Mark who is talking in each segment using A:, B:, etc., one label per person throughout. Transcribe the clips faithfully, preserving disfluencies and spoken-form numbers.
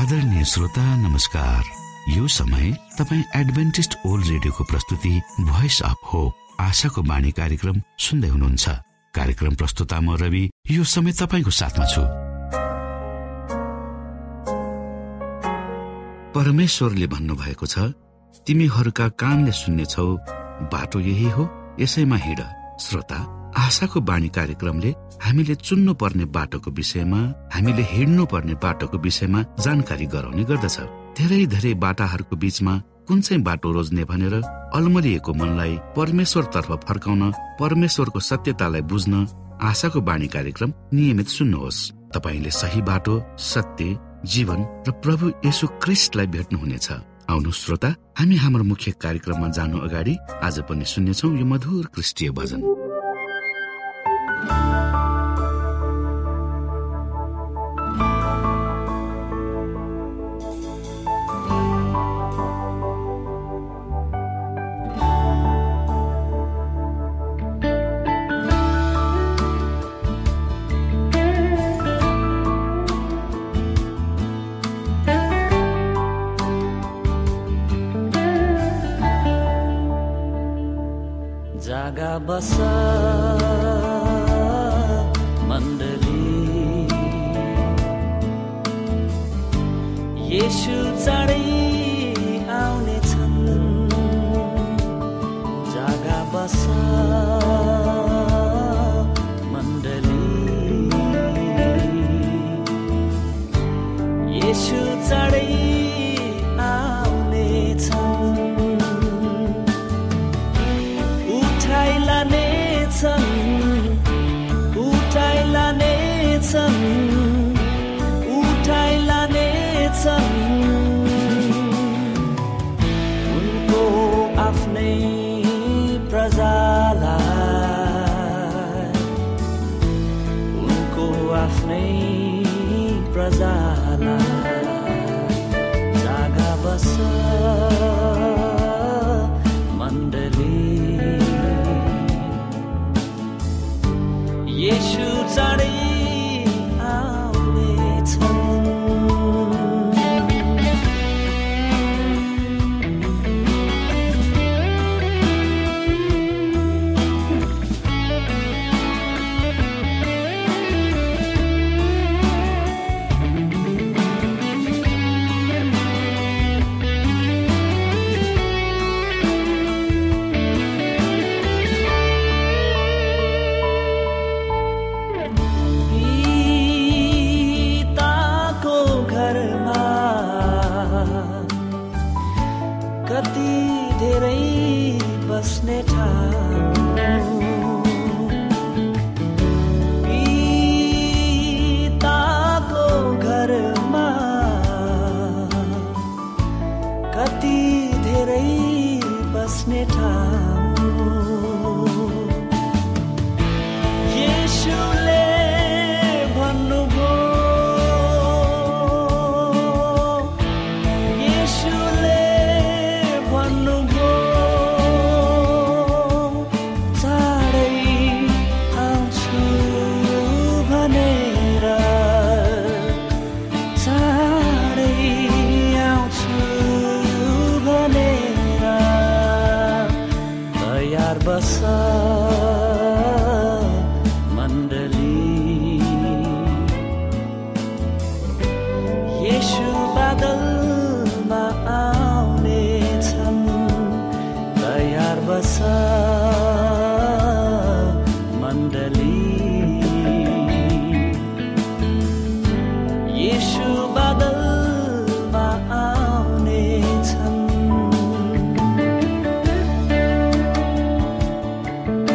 A: आदरणीय श्रोता नमस्कार। यो समय तपाईँ एडभेन्टिस्ट ओल्ड रेडियोको प्रस्तुति भोइस अफ होप आशाको बाणी कार्यक्रम सुन्दै हुनुहुन्छ। कार्यक्रम प्रस्तुता म रवि यो समय तपाईको साथमा छु। परमेश्वरले भन्नुभएको छ, तिमीहरूका कानले सुन्नेछौ, बाटो यही हो, यसैमा हिँड। श्रोता, आशाको बाणी कार्यक्रमले हामीले चुन्नु पर्ने बाटोको विषयमा, हामीले हिँड्नु पर्ने बाटोको विषयमा जानकारी गराउने गर्दछ। धेरै धेरै बाटाहरूको बीचमा कुन चाहिँ बाटो रोज्ने भनेर अलमलिएको मनलाई परमेश्वर तर्फ फर्काउन, परमेश्वरको सत्यतालाई बुझ्न आशाको बाणी कार्यक्रम नियमित सुन्नुहोस्। तपाईले सही बाटो, सत्य, जीवन र प्रभु येशू ख्रीष्टलाई भेट्नुहुनेछ। आउनु श्रोता, हामी हाम्रो मुख्य कार्यक्रममा जानु अगाडि आज पनि सुन्नेछौँ यो मधुर क्रिस्टीय भजन।
B: जागा बस मण्डली, येशू चाँडै आउनेछन्। जागा बस मण्डली, येशू चाँडै उनको आफ्नै प्रजालाई, उनको आफ्नै प्रजालाई जागा बस मण्डली, येशू चाँडै बस्ने पिताको घरमा कति धेरै बस्ने ठाउँ। येशूले भन्नुभयो, येशूले भन्नुभयो, बस मण्डली, येशू बादलमा आउनेछन्। तयार बस मण्डली, येशू बादलमा आउनेछन्।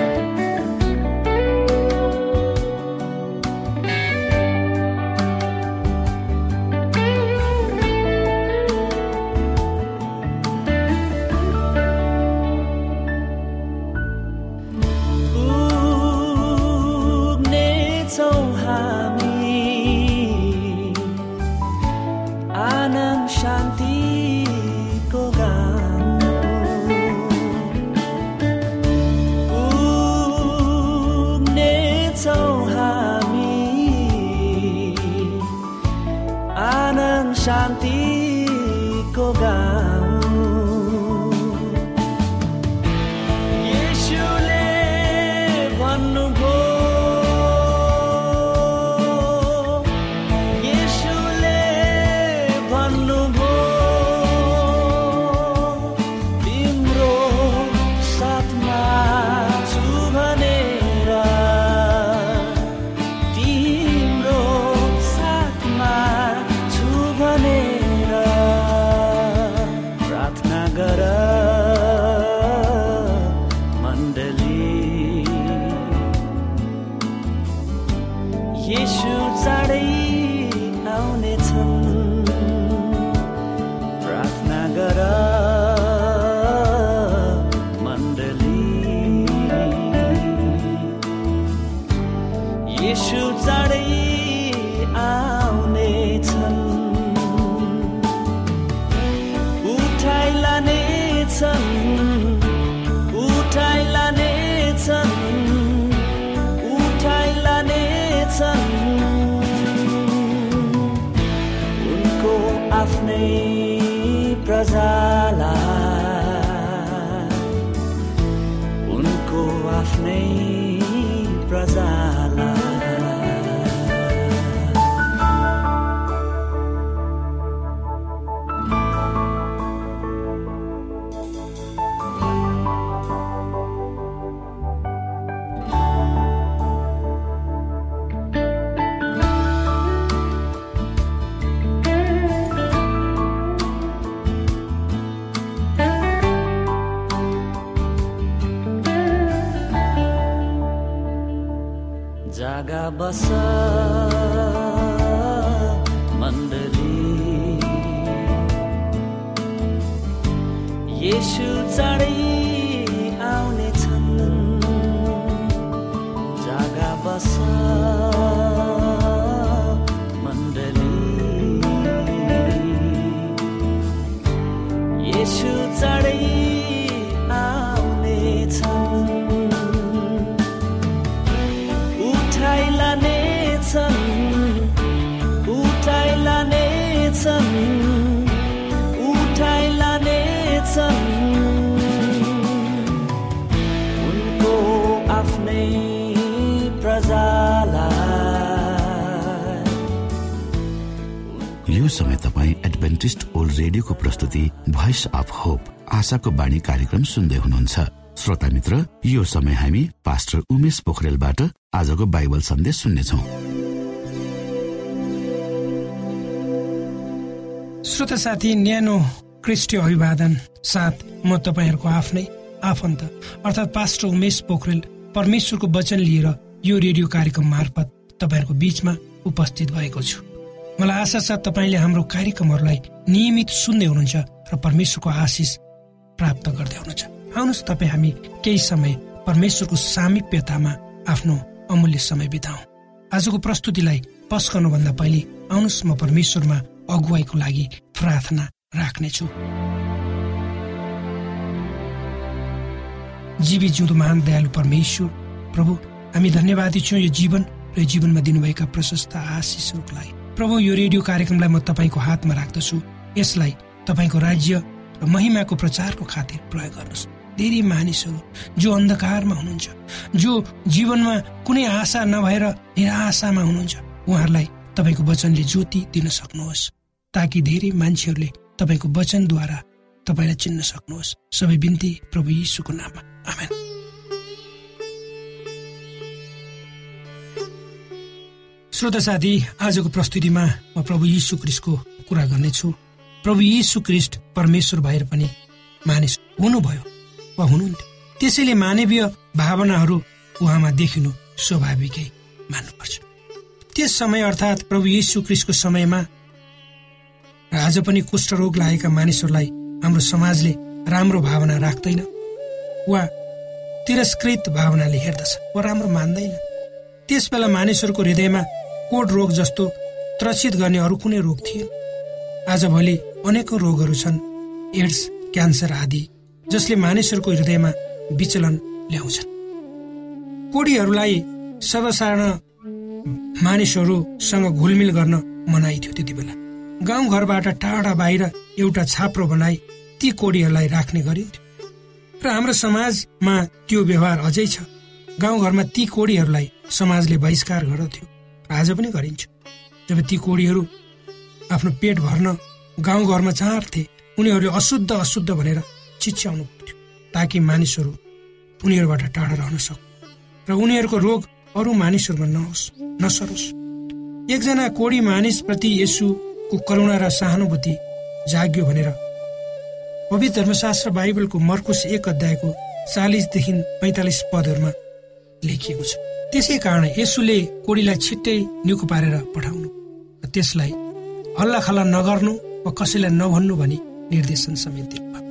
B: शान्तिको गाउँ येशूले भन्नुभयो येशूले भन्नुभयो तिम्रो साथमा छु भनेर तिम्रो साथमा छु भनेर प्रार्थना गर मण्डली येशू चाँडै आउनेछन् प्रार्थना गर मण्डली येशू चाँडै आउनेछन् उठाइ लानेछन् उठाइ लानेछन् उठाइ लानेछन् उनको आफ्नै प्रजालाई उनको आफ्नै प्रजालाई जागा बस मण्डली येशू चाँडै आउनेछन् जागा बस मण्डली येशू चाँडै आउनेछन् उठाइ लानेछन् उठाइ लानेछन् उठाइ लानेछन् उनको आफ्नै प्रजालाई
A: यो समय तपाईँ एडभेन्टिस्ट ओल्ड रेडियोको प्रस्तुति भोइस अफ होप आशाको बाणी कार्यक्रम सुन्दै हुनुहुन्छ। श्रोता मित्र, यो समय हामी पास्टर उमेश पोखरेलबाट आजको बाइबल सन्देश सुन्नेछौँ।
C: श्रोता साथी, न्यानो क्रिस्टीय अभिवादन साथ म तपाईहरूको आफ्नै आफन्त अर्थात् पास्टर उमेश पोखरेल परमेश्वरको वचन लिएर यो रेडियो कार्यक्रम मार्फत तपाईहरूको बीचमा उपस्थित भएको छु। मलाई आशा छ तपाईले हाम्रो कार्यक्रमहरूलाई नियमित सुन्दै हुनुहुन्छ र परमेश्वरको आशिष प्राप्त गर्दै हुनुहुन्छ। आउनुहोस् तपाईँ हामी केही समय परमेश्वरको सामिप्यतामा आफ्नो अमूल्य समय बिताउँ। आजको प्रस्तुतिलाई पस्कनुभन्दा पहिले आउनुहोस् म परमेश्वरमा अगुवाईको लागि प्रार्थना राख्नेछु। जीवी जिउँदो महान दयालु परमेश्वर प्रभु, हामी धन्यवादी छौँ यो जीवन र यो जीवनमा दिनुभएका प्रशस्त आशिषहरूको लागि। प्रभु, यो रेडियो कार्यक्रमलाई म तपाईँको हातमा राख्दछु। यसलाई तपाईँको राज्य र महिमाको प्रचारको खातिर प्रयोग गर्नुहोस्। धेरै मानिसहरू जो अन्धकारमा हुनुहुन्छ, जो जीवनमा कुनै आशा नभएर निराशामा हुनुहुन्छ, उहाँहरूलाई तपाईँको वचनले ज्योति दिन सक्नुहोस्, ताकि धेरै मान्छेहरूले तपाईँको वचनद्वारा तपाईँलाई चिन्न सक्नुहोस्। सबै बिन्ती प्रभु यीशुको नाममा, आमेन। श्रोता साथी, आजको प्रस्तुतिमा म प्रभु यीशु ख्रीष्टको कुरा गर्नेछु। प्रभु यीशु ख्रीष्ट परमेश्वर भएर पनि मानिस हुनुभयो वा हुनुहुन्थ्यो, त्यसैले मानवीय भावनाहरू उहाँमा देखिनु स्वाभाविकै मान्नुपर्छ। त्यस समय अर्थात् प्रभु यीशु ख्रीष्टको समयमा र आज पनि कुष्ठरोग लागेका मानिसहरूलाई हाम्रो समाजले राम्रो भावना राख्दैन वा तिरस्कृत भावनाले हेर्दछ वा राम्रो मान्दैन। त्यस बेला मानिसहरूको हृदयमा कोड रोग जस्तो त्रसित गर्ने अरू कुनै रोग थिएन। आजभोलि अनेकौं रोगहरू छन्, एड्स, क्यान्सर आदि, जसले मानिसहरूको हृदयमा विचलन ल्याउँछन्। कोडीहरूलाई सर्वसाधारण मानिसहरूसँग घुलमिल गर्न मनाइ थियो त्यति बेला। गाउँघरबाट टाढा बाहिर एउटा छाप्रो बनाई ती कोडीहरूलाई राख्ने गरिन्थ्यो र हाम्रो समाजमा त्यो व्यवहार अझै छ। गाउँघरमा ती कोडीहरूलाई समाजले बहिष्कार गर्दथ्यो र आज पनि गरिन्छ। जब ती कोडीहरू आफ्नो पेट भर्न गाउँघरमा चाहन्थे, उनीहरूले अशुद्ध अशुद्ध भनेर चिच्याउनु पर्थ्यो ताकि मानिसहरू उनीहरूबाट टाढा रहन सक्नु र उनीहरूको रोग अरू मानिसहरूमा नहोस् नसरोस्। एकजना कोडी मानिसप्रति येशूको करुणा र सहानुभूति जाग्यो भनेर पवित्र धर्मशास्त्र बाइबलको मर्कुस एक अध्यायको चालिसदेखि पैँतालिस पदहरूमा लेखिएको छ। त्यसै कारण येशूले कोडीलाई छिट्टै निको पारेर पठाउनु र त्यसलाई हल्लाखल्ला नगर्नु वा कसैलाई नभन्नु भनी निर्देशन समेत दिनुभयो।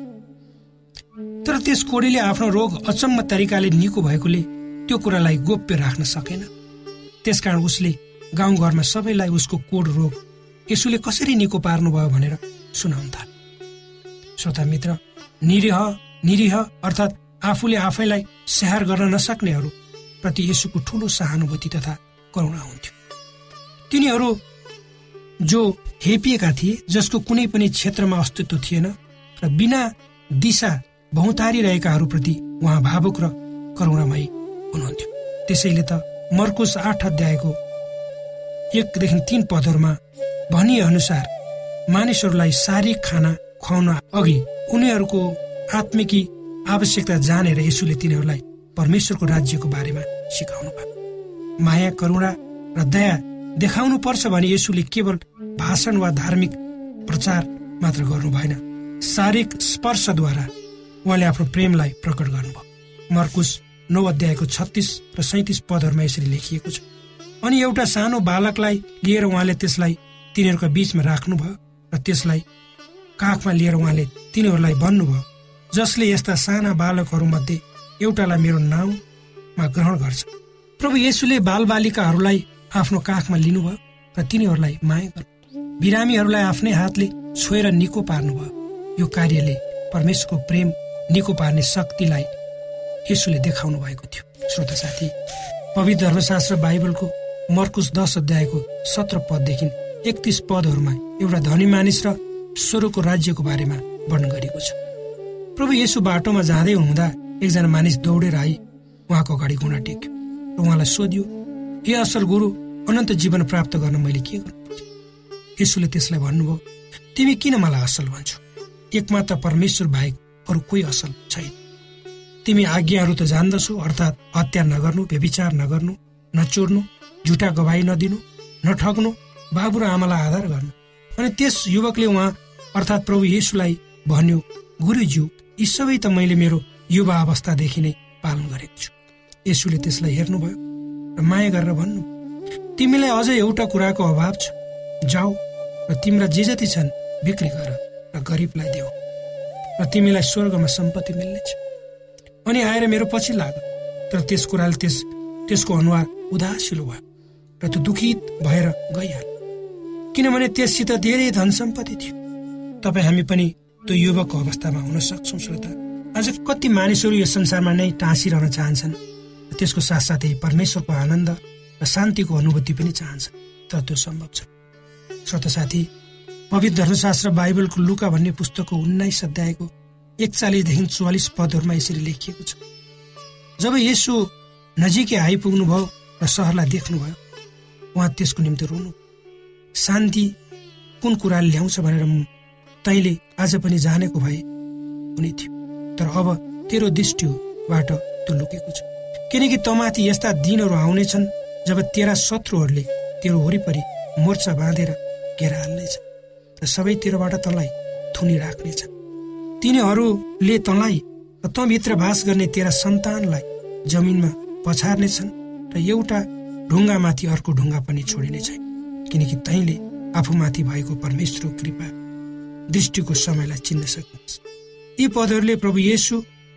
C: तर त्यस कोडीले आफ्नो रोग अचम्म तरिकाले निको भएकोले त्यो कुरालाई गोप्य राख्न सकेन। त्यसकारण उसले गाउँघरमा सबैलाई उसको कोड रोग येशूले कसरी निको पार्नुभयो भनेर सुनाउन थाल्यो। श्रोता मित्र, निरीह निरीह अर्थात् आफूले आफैलाई स्याहार गर्न नसक्नेहरू प्रति येशूको ठूलो सहानुभूति तथा करुणा हुन्थ्यो। तिनीहरू जो हेपिएका थिए, जसको कुनै पनि क्षेत्रमा अस्तित्व थिएन र बिना दिशा बहुतारिरहेकाहरूप्रति उहाँ भावुक र करुणामयी हुनुहुन्थ्यो। त्यसैले त मर्कुस आठ अध्यायको एकदेखि तीन पदहरूमा भनिए अनुसार मानिसहरूलाई शारीरिक खाना खुवाउन अघि उनीहरूको आत्मिकी आवश्यकता जानेर येशूले तिनीहरूलाई परमेश्वरको राज्यको बारेमा सिकाउनु भयो। माया, करुणा र दया देखाउनु पर्छ भने येशूले केवल भाषण वा धार्मिक प्रचार मात्र गर्नु भएन, शारीरिक स्पर्शद्वारा उहाँले आफ्नो प्रेमलाई प्रकट गर्नुभयो। मर्कुस नौ अध्यायको छत्तीस र सैतिस पदहरूमा यसरी लेखिएको छ। अनि एउटा सानो बालकलाई लिएर उहाँले त्यसलाई तिनीहरूका बीचमा राख्नुभयो र त्यसलाई काखमा लिएर उहाँले तिनीहरूलाई भन्नुभयो, जसले यस्ता साना बालकहरूमध्ये एउटालाई मेरो नाउँमा ग्रहण गर्छ। प्रभु येशूले बालबालिकाहरूलाई आफ्नो काखमा लिनुभयो र तिनीहरूलाई माया गर्नु, बिरामीहरूलाई आफ्नै हातले छोएर निको पार्नुभयो। यो कार्यले परमेश्वरको प्रेम निको पार्ने शक्तिलाई येशूले देखाउनु भएको थियो। श्रोता साथी, पवित्र धर्मशास्त्र बाइबलको मर्कुस दस अध्यायको सत्र पददेखि एकतीस पदहरूमा एउटा धनी मानिस र स्वर्गको राज्यको बारेमा वर्णन गरिएको छ। प्रभु येशू बाटोमा जाँदै हुँदा एकजना मानिस दौडेर आई उहाँको अगाडि घुँडा टेक्यो र उहाँलाई सोध्यो, हे असल गुरु, अनन्त जीवन प्राप्त गर्न मैले के गर्नुपर्छ? येशूले त्यसलाई भन्नुभयो, तिमी किन मलाई असल भन्छौ? एकमात्र परमेश्वर बाहेक अरू कोही असल छैन। तिमी आज्ञाहरू त जान्दछौ, अर्थात् हत्या नगर्नु, व्यभिचार नगर्नु, नचोर्नु, झुटा गवाही नदिनु, नठग्नु, बाबु र आमालाई आदर गर्नु। अनि त्यस युवकले उहाँ अर्थात् प्रभु येशूलाई भन्यो, गुरुज्यू, यी सबै त मैले मेरो युवा अवस्थादेखि नै पालन गरेको छु। येशूले त्यसलाई हेर्नुभयो र माया गरेर भन्नु, तिमीलाई अझ एउटा कुराको अभाव छ, जाऊ र तिम्रा जे जति छन् बिक्री गर र गरिबलाई देऊ र तिमीलाई स्वर्गमा सम्पत्ति मिल्नेछ। अनि आएर मेरो पछि लाग। तर त्यस कुराले त्यस त्यसको अनुहार उदासिलो भयो र त्यो दुखित भएर गइहाल्यो, किनभने त्यससित धेरै धन सम्पत्ति थियो। तपाईँ हामी पनि त्यो युवकको अवस्थामा हुन सक्छौँ। श्रोता, आज कति मानिसहरू यो संसारमा नै टाँसिरहन चाहन्छन्, त्यसको साथसाथै परमेश्वरको आनन्द र शान्तिको अनुभूति पनि चाहन्छन्, तर त्यो सम्भव छ। श्रोता साथी, पवित्र धर्मशास्त्र बाइबलको लुका भन्ने पुस्तकको उन्नाइस अध्यायको एकचालिसदेखि चौवालिस पदहरूमा यसरी लेखिएको छ। जब येशू नजिकै आइपुग्नुभयो र सहरलाई देख्नुभयो, उहाँ त्यसको निम्ति रोनु, शान्ति कुन कुराले ल्याउँछ भनेर तैँले आज पनि जानेको भए हुने थियो, तर अब तेरो दृष्टिबाट त्यो लुकेको छ। किनकि तँमाथि यस्ता दिनहरू आउनेछन् जब तेरा शत्रुहरूले तेरो वरिपरि मोर्चा बाँधेर घेरा हाल्नेछ र सबैतिरबाट तँलाई थुनी राख्नेछ। तिनीहरूले तँलाई र तँभित्र बास गर्ने तेरा सन्तानलाई जमिनमा पछार्नेछन् र एउटा ढुङ्गामाथि अर्को ढुङ्गा पनि छोडिने छैन, किनकि तैँले आफूमाथि भएको परमेश्वरको कृपा दृष्टिको समयलाई चिन्न सक्नुहुन्छ। यी पदहरूले प्रभु येशू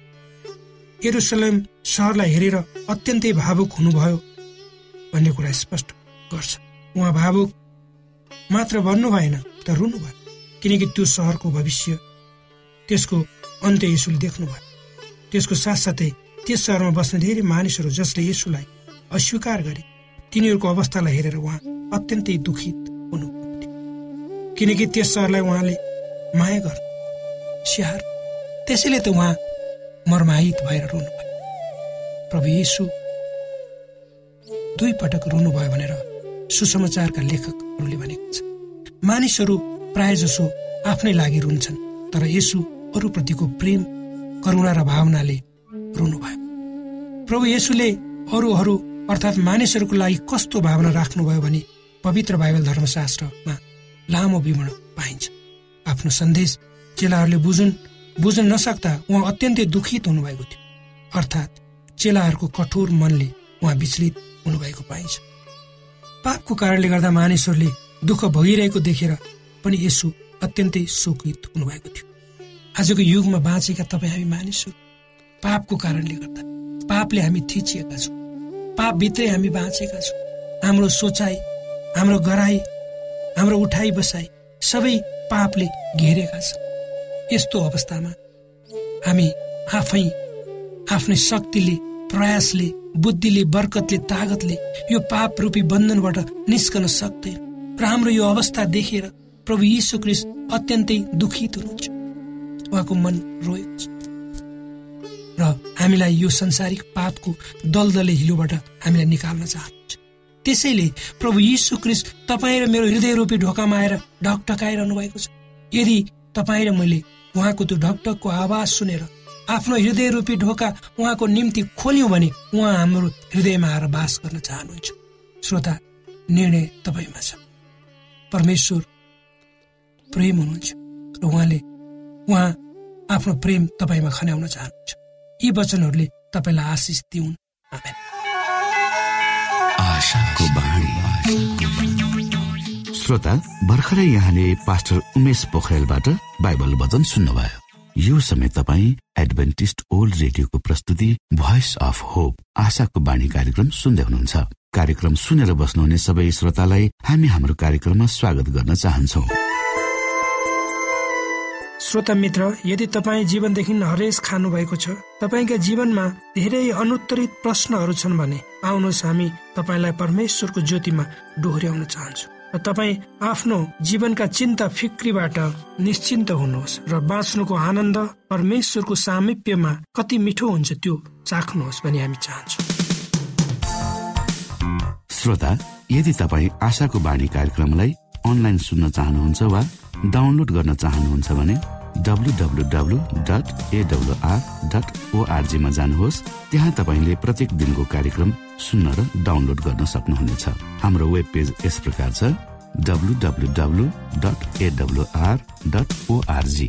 C: यरुशलेम सहरलाई हेरेर अत्यन्तै भावुक हुनुभयो भन्ने कुरा स्पष्ट गर्छ। उहाँ भावुक मात्र भन्नु भएन, तर रुनु भयो, किनकि त्यो सहरको भविष्य, त्यसको अन्त्य येशूले देख्नुभयो। त्यसको साथसाथै त्यस सहरमा बस्ने धेरै मानिसहरू जसले येशूलाई अस्वीकार गरे, तिनीहरूको अवस्थालाई हेरेर उहाँ अत्यन्तै दुखित हुनुभयो। किनकि त्यस सहरलाई उहाँले माया गर्नु स्याहार, त्यसैले त उहाँ मर्माहित भएर रुनुभयो। प्रभु येशू दुई पटक रुनुभयो भनेर सुसमाचारका लेखकहरूले भनेको छ। मानिसहरू प्राय जसो आफ्नै लागि रुन्छन्, तर येशू अरूप्रतिको प्रेम, करुणा र भावनाले रुनुभयो। प्रभु येशूले अरूहरू अर्थात् मानिसहरूको लागि कस्तो भावना राख्नुभयो भने पवित्र बाइबल धर्मशास्त्रमा लामो विवरण पाइन्छ। आफ्नो सन्देश चेलाहरूले बुझुन् बुझ्न नसक्दा उहाँ अत्यन्तै दुखित हुनुभएको थियो, अर्थात् चेलाहरूको कठोर मनले उहाँ विचलित हुनुभएको पाइन्छ। पापको कारणले गर्दा मानिसहरूले दुःख भोगिरहेको देखेर पनि येशू अत्यन्तै शोकित हुनुभएको थियो। आजको युगमा बाँचेका तपाईँ हामी मानिसहरू पापको कारणले गर्दा, पापले हामी थिचिएका छौँ, पापभित्रै हामी बाँचेका छौँ। हाम्रो सोचाइ, हाम्रो गराई, हाम्रो उठाइ बसाई सबै पापले घेरेका छन्। यस्तो अवस्थामा हामी आफै आफ्नै शक्तिले, प्रयासले, बुद्धिले, बरकतले, तागतले यो पाप रूपी बन्धनबाट निस्कन सक्दैन। र हाम्रो यो अवस्था देखेर प्रभु यीशु ख्रीष्ट अत्यन्तै दुखित हुनुहुन्छ, उहाँको मन रोएको छ र हामीलाई यो संसारिक पापको दलदले हिलोबाट हामीलाई निकाल्न चाहनुहुन्छ। त्यसैले प्रभु यीशु ख्रीष्ट तपाईँ र मेरो हृदय रूपी ढोकामा आएर ढकढकाइरहनु भएको छ। यदि तपाईँ र मैले उहाँको त्यो ढकढकको आवाज सुनेर आफ्नो हृदय रूपी ढोका उहाँको निम्ति खोल्यौं भने उहाँ हाम्रो हृदयमा आएर बास गर्न चाहनुहुन्छ। श्रोता, निर्णय तपाईँमा छ। परमेश्वर प्रेम हुनुहुन्छ र उहाँले उहाँ आफ्नो प्रेम तपाईँमा खन्याउन चाहनुहुन्छ। यी वचनहरूले तपाईँलाई आशिष दिउन्। आमेन।
A: आशाको बाणी। श्रोता, भर्खरै यहाँले पास्टर उमेश पोखरेलबाट बाइबल वचन सुन्नुभयो। यो समय तपाईँ एडभेन्टिस्ट ओल्ड रेडियोको प्रस्तुति भोइस अफ होप आशाको बाणी कार्यक्रम सुन्दै हुनुहुन्छ। कार्यक्रम सुनेर बस्नुहुने सबै श्रोतालाई हामी हाम्रो कार्यक्रममा स्वागत गर्न चाहन्छौँ।
C: श्रोता मित्र, यदि तपाईँ जीवनदेखि हरेस खानु भएको छ, तपाईँका जीवनमा धेरै अनुत्तरित प्रश्नहरू छन् भने आउनुहोस्, हामी तपाईँलाई परमेश्वरको ज्योतिमा डोहोर्याउन चाहन्छौँ र तपाईँ आफ्नो जीवनका चिन्ता फिक्रीबाट निश्चिन्त हुनुहोस् र बाँच्नुको आनन्द परमेश्वरको सामिप्यमा कति मिठो हुन्छ त्यो चाख्नुहोस् भनी हामी चाहन्छौँ।
A: श्रोता, यदि तपाईँ आशाको बाणी कार्यक्रमलाई अनलाइन सुन्न चाहनुहुन्छ वा डाउनलोड गर्न चाहनुहुन्छ भने W W W dot A W R dot ORG मा जानुहोस्। त्यहाँ तपाईँले प्रत्येक दिनको कार्यक्रम सुन्न र डाउनलोड गर्न सक्नुहुनेछ। हाम्रो वेब पेज यस प्रकार छ W W W dot A W R dot ORG.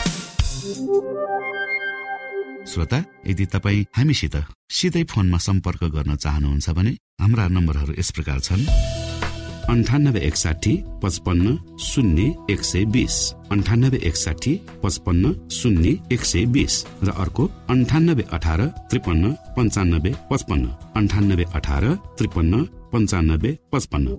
A: श्रोता, यदि तपाईँ हामीसित सिधै फोनमा सम्पर्क गर्न चाहनुहुन्छ भने हाम्रा नम्बरहरू यस प्रकार छन् अन्ठानब्बे एकसाठी पचपन्न शून्य एक सय बिस, अन्ठानब्बे एकसाठी पचपन्न शून्य एक सय बिस र अर्को अन्ठानब्बे अठार त्रिपन्न पन्चानब्बे पचपन्न, अन्ठानब्बे अठार त्रिपन्न पन्चानब्बे पचपन्न।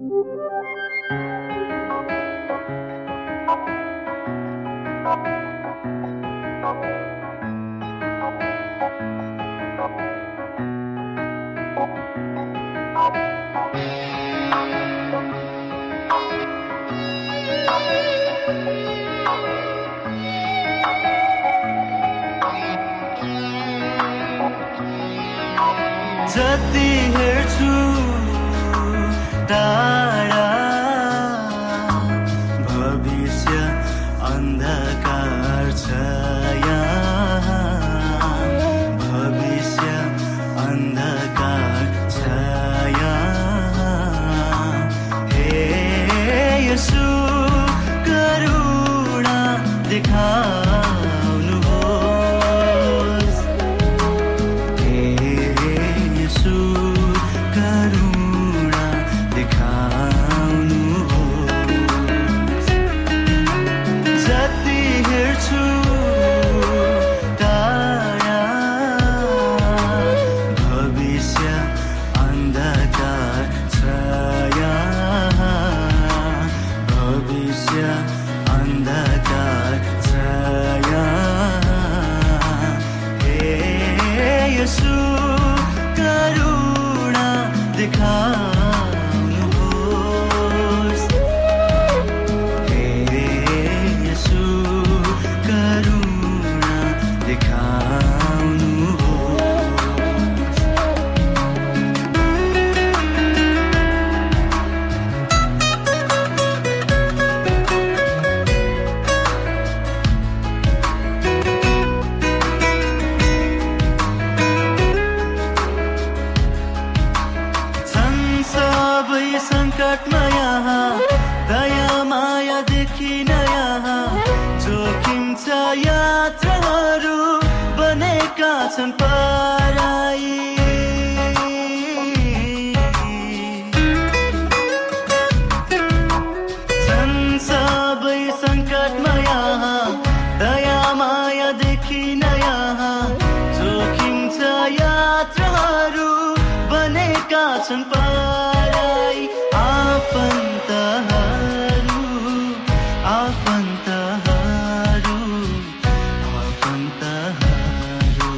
B: जति हेर्छु टाढा भविष्य अन्धकार छ यहाँ, भविष्य अन्धकार छ यहाँ। हे यसु करुणा देखाउनुहोस्, हे यसु करुणा देखाउनुहोस्। जति हेर्छु टाढा भविष्य अन्धकार छ यहाँ, भविष्य अन्धकार छ यहाँ। हे यसु करुणा देखाउनुहोस्, हे देखिन यहाँ, जोखिम छ यात्राहरू बनेका छन् पराई। छन् सबै सङ्कटमा यहाँ, दया माया देखिन यहाँ, जोखिम छ यात्राहरू बनेका छन् पराई। आफन्तहरू आफन्तहरू आफन्तहरू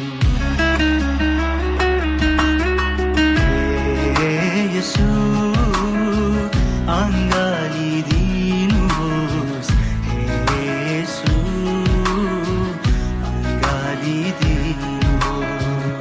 B: हे येशू अँगालिदिनुहोस्, हे येशू अँगालिदिनुहोस्।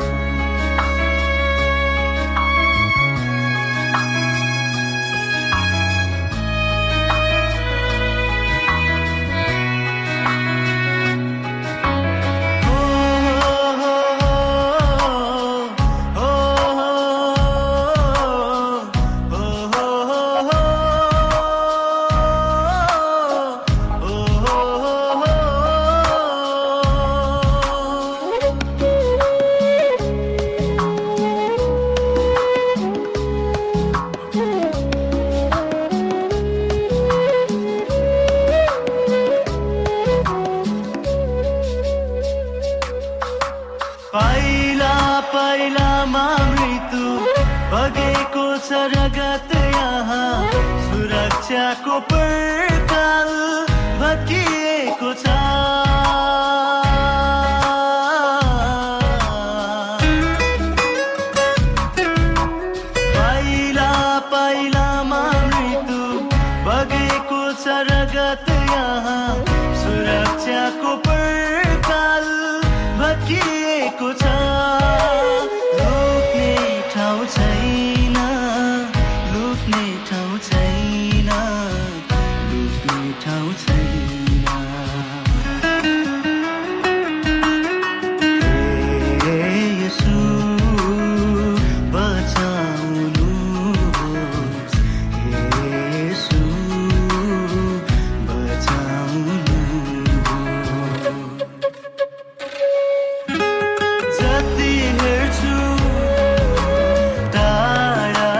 B: पाइला पाइलामा मृत्यु बगेको छ रगत यहाँ, सुरक्षाको पर्खाल भत्किएको छ। पाइला पाइलामा मृत्यु बगेको छ रगत यहाँ, सुरक्षाको पर्खाल भत्किएको छ। लुक्ने ठाउँ छैन, लुक्ने ठाउँ छैन, लुक्ने ठाउँ छैन। हे येशू बचाउनुहोस्, हे येशू बचाउनुहोस्। जति हेर्छु टाढा,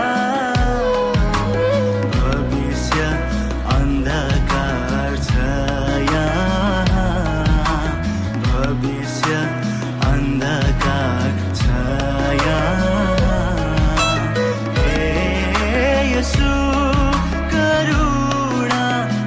B: भविष्य अन्धकार छ यहाँ, भविष्य अन्धकार छ यहाँ। हे येशू करुणा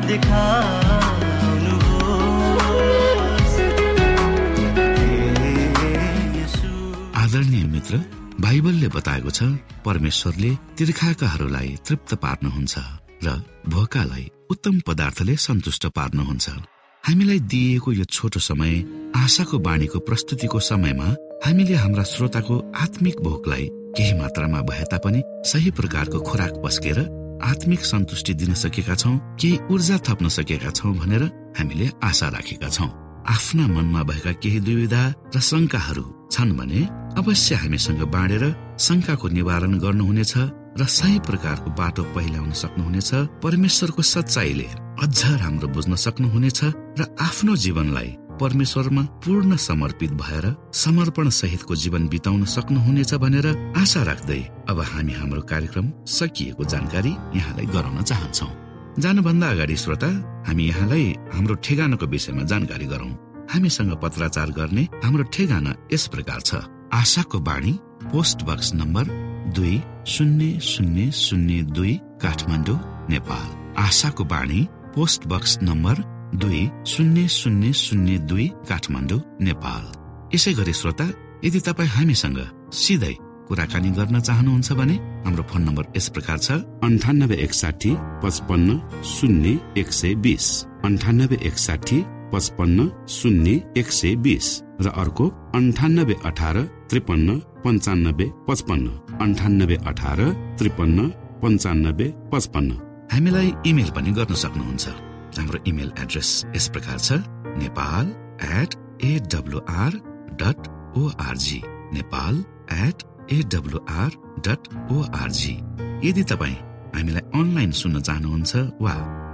B: देखाउनुहोस्, हे येशू।
A: आदरणीय मित्र, बाइबलले बताएको छ परमेश्वरले तिर्खाकाहरूलाई तृप्त पार्नुहुन्छ र भोकालाई उत्तम पदार्थले सन्तुष्ट पार्नुहुन्छ। हामीलाई दिइएको यो छोटो समय आशाको बाणीको प्रस्तुतिको समयमा हामीले हाम्रा श्रोताको आत्मिक भोकलाई केही मात्रामा भए तापनि सही प्रकारको खोराक पस्केर आत्मिक सन्तुष्टि दिन सकेका छौं, केही ऊर्जा थप्न सकेका छौं भनेर हामीले आशा राखेका छौं। आफ्ना मनमा भएका केही दुविधा र शंकाहरू छन् भने अवश्य हामीसँग बाँडेर शंकाको निवारण गर्नुहुनेछ र सही प्रकारको बाटो पहिल्याउन सक्नुहुनेछ। परमेश्वरको सच्चाईले अझ राम्रो बुझ्न सक्नुहुनेछ र आफ्नो जीवनलाई परमेश्वरमा पूर्ण समर्पित भएर समर्पण सहितको जीवन बिताउन सक्नुहुनेछ भनेर आशा राख्दै अब हामी हाम्रो कार्यक्रम सकिएको जानकारी यहाँलाई गराउन चाहन्छौं। जानुभन्दा अगाडि श्रोता, हामी यहाँलाई हाम्रो ठेगानाको विषयमा जानकारी गरौं। हामीसँग पत्राचार गर्ने हाम्रो ठेगाना यस प्रकार छ। आशाको बाणी, पोस्ट बक्स नम्बर दुई शून्य शून्य शून्य दुई, काठमाडौँ, नेपाल। आशाको बाणी, पोस्ट बक्स नम्बर दुई शून्य शून्य शून्य दुई, काठमाडौँ, नेपाल। यसै गरी श्रोता, यदि तपाईँ हामीसँग सिधै कुराकानी गर्न चाहनुहुन्छ भने हाम्रो फोन नम्बर यस प्रकार छ अन्ठानब्बे एकसाठी पचपन्न शून्य एक सय बीस, अन्ठानब्बे एकसाठी पचपन्न शून्य एक सय बीस र अर्को अन्ठानब्बे अठार त्रिपन्न पञ्चानब्बे पचपन्न, अन्ठानब्बे अठार त्रिपन्न पञ्चानब्बे पचपन्न। हामीलाई इमेल पनि गर्न सक्नुहुन्छ। हाम्रो इमेल एड्रेस यस प्रकार छ Nepal at AWR dot ORG, Nepal at AWR dot ORG. यदि तपाईँ हामीलाई अनलाइन सुन्न चाहनुहुन्छ वा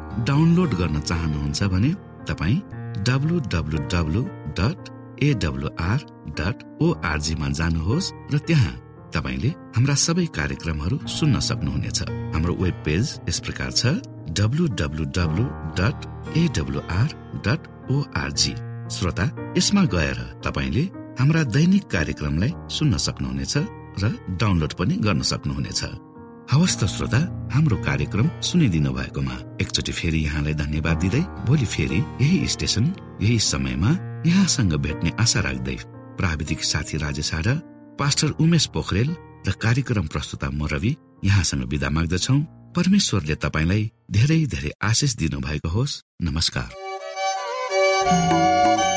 A: डाउनलोड गर्न चाहनुहुन्छ भने तपाईँ W W W dot AWR dot ORG मा जानुहोस् र त्यहाँ तपाईले हाम्रा सबै कार्यक्रमहरू सुन्न सक्नुहुनेछ। हाम्रो वेब पेज यस प्रकार छ W W W dot AWR dot ORG. श्रोता, यसमा गएर तपाईले हाम्रा दैनिक कार्यक्रमलाई सुन्न सक्नुहुनेछ र डाउनलोड पनि गर्न सक्नुहुनेछ। हवस् त श्रोता, हाम्रो कार्यक्रम सुनिदिनु भएकोमा एकचोटि फेरि यहाँलाई धन्यवाद दिँदै भोलि फेरि यही स्टेशन यही समयमा यहाँसँग भेट्ने आशा राख्दै प्राविधिक साथी राजेश आडा, पास्टर उमेश पोखरेल र कार्यक्रम प्रस्तुता म रवि यहाँसँग बिदा माग्दछौ। परमेश्वरले तपाईलाई धेरै धेरै आशिष दिनु भएको होस्। नमस्कार।